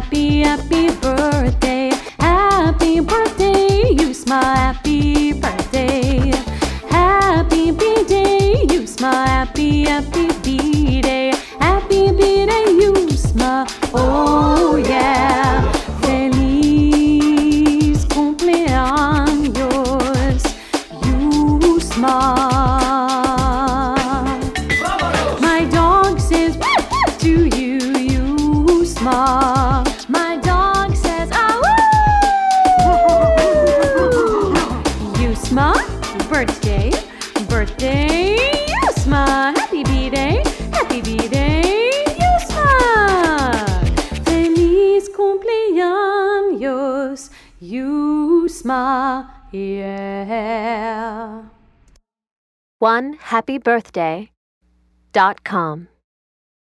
happy, happy birthday. Happy birthday, Yusma, happy birthday. Happy B-Day, Yusma, happy, happy B-Day. Happy B-Day, Yusma, oh yeah. Feliz cumpleaños, Yusma. My dog says to you, Yusma. My dog says, ah, woo! Yusma, birthday, birthday, Yusma. Happy B-Day, happy B-Day, Yusma. Feliz cumpleaños, Yusma, yeah. OneHappyBirthday.com